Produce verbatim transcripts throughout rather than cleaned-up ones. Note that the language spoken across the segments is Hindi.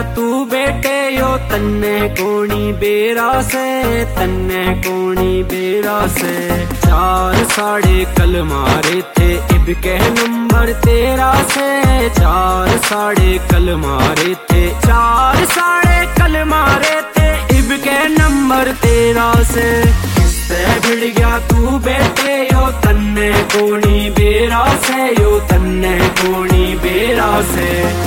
तू बेटे यो तन्ने कोणी बेरा से, तन्ने कोणी बेरा से। चार साढ़े कल मारे थे इब के नंबर तेरा से, चार साढ़े कल मारे थे, चार साढ़े कल मारे थे इब के नंबर तेरा से। किससे भिड़ गया तू बेटे यो तन्ने कोणी बेरा से, यो तन्ने कोणी बेरा से।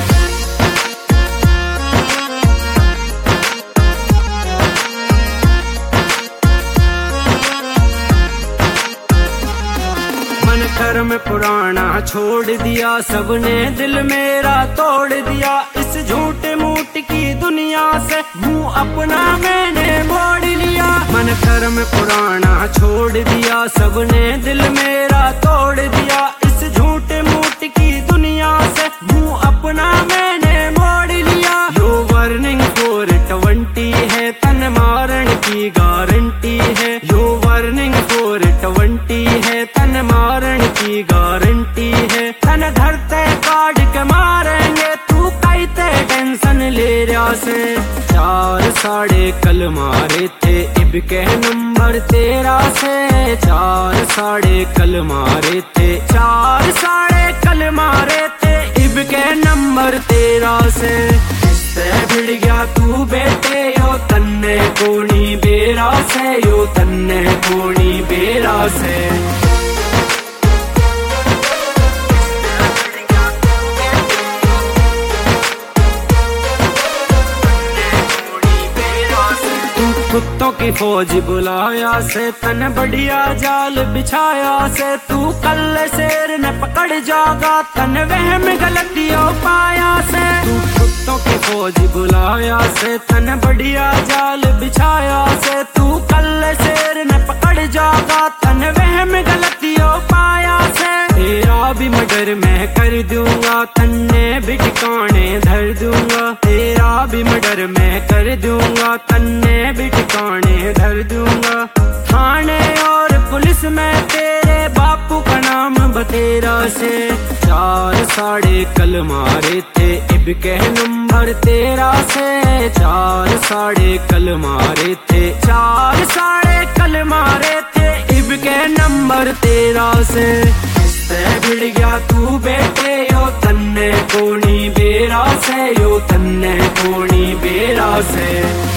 कर्म पुराना छोड़ दिया सबने, दिल मेरा तोड़ दिया इस झूठ मूठ की दुनिया से, मुंह अपना मैंने मोड़ लिया। मन कर्म पुराना छोड़ दिया सबने, दिल मेरा तोड़ दिया इस झूठ मूठ की दुनिया से, मुंह अपना मैंने मोड़ लिया। यो वार्निंग फोर ट्वेंटी है, तन मारण की गारंटी है, यो वार्निंग फोर ट्वेंटी है, तन मारण की गारंटी है। तन धरते काट के मारेंगे तू कहते टेंशन ले रहा से। चार साढ़े कल मारे थे इब के नंबर तेरा से, चार साढ़े कल मारे थे, चार साढ़े कल मारे थे इब के नंबर तेरा से। किससे भिड़ गया तू बेटे यो तन्ने कोणी बेरा से, यो तन्ने कोणी बेरा से। कुत्तों की फौज बुलाया से, तन बढ़िया जाल बिछाया से, तू कल शेर न पकड़ जागा तन वहम गलतियों पाया से। तू कुत्तों की फौज बुलाया से, तन बढ़िया जाल बिछाया से, तू कल शेर न पकड़ जागा तन वहम गलतियों पाया से। तेरा भी मर्डर मैं कर दूंगा, तन्ने भी ठिकाने धर दूंगा, तेरा भी मर्डर मैं कर दूंगा, तन्ने भी ठिकाने धर दूंगा। थाने और पुलिस में तेरे बापू का नाम बतेरा से। चार साढ़े कल मारे थे इब के नंबर तेरा से, चार साढ़े कल मारे थे, चार साढ़े कल मारे थे इब के नंबर तेरा से। किससे भिड़ गया तू बेटे यो तन्ने कोणी बेरा से, यो तन्ने कोणी बेरा से।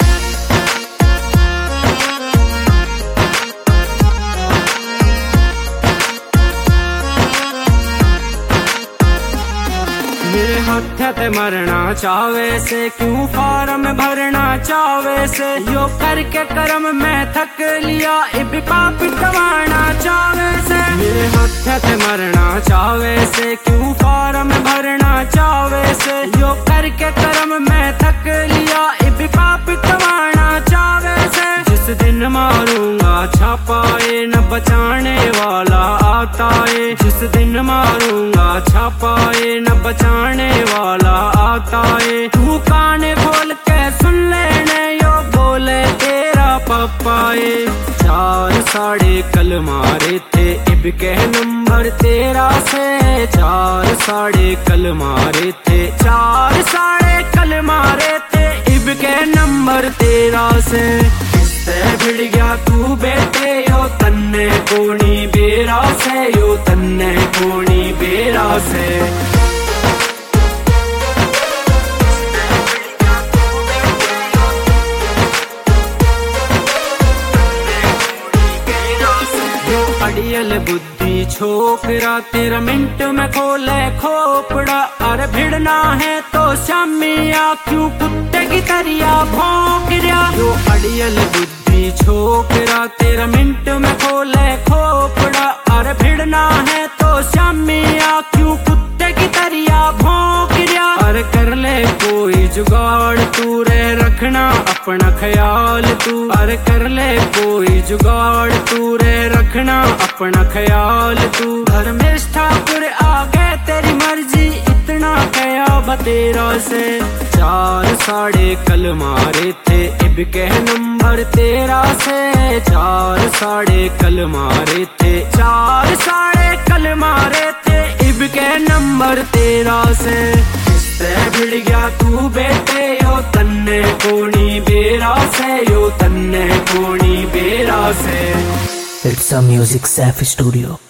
मेरे हत्या ते मरना चावे से, क्यों फार्म भरना चावे से, यो करके कर्म मैं थक लिया इब पाप कमाना चावे से। मेरे हत्या ते मरना चावे से, क्यों फार्म भरना चावे से, यो करके कर्म मैं थक लिया इब पाप कमाना चावे से। जिस दिन मारूंगा छापाए न बचाने वाला आता है, जिस दिन मारूंगा छापाए न बचाने वाला आता है। तू कान खोल के सुन लेने यो बोले तेरा पापा है। चार साढ़े कल मारे थे इब के नंबर तेरा से, चार साढ़े कल मारे थे, चार साढ़े कल मारे थे इब के नंबर तेरा से। किससे भिड़ गया तू बेटे यो तन्ने कोणी बेरा से, यो तन्ने कोणी बेरा से। अड़ियल बुद्धि छोकरा तेरा मिनट में खोले खोपड़ा, अरे भिड़ना है तो शामिया क्यों कुत्ते की तरिया भौंक रहा। जो अड़ियल बुद्धि छोकरा तेरा मिनट में खोले खोपड़ा, अरे भिड़ना है तो शामिया क्यों कुत्ते की तरिया भौंक रहा। अरे कर ले कोई जुगाड़ तू रे रखना अपना ख्याल तू, अरे कर ले कोई जुगाड़ तू रे रखना अपना ख्याल तू। धर्मेश ठाकुर आगे तेरी मर्जी इतना कया बतेरा से। चार साढ़े कल मारे थे इब के नंबर तेरा से, चार साढ़े कल मारे थे, चार साढ़े कल मारे थे इब के नंबर तेरा से। किससे भिड़ गया तू बेटे यो कोणी बेरा से यो तन्ने कोणी बेरा से। It's a Music Safe Studio.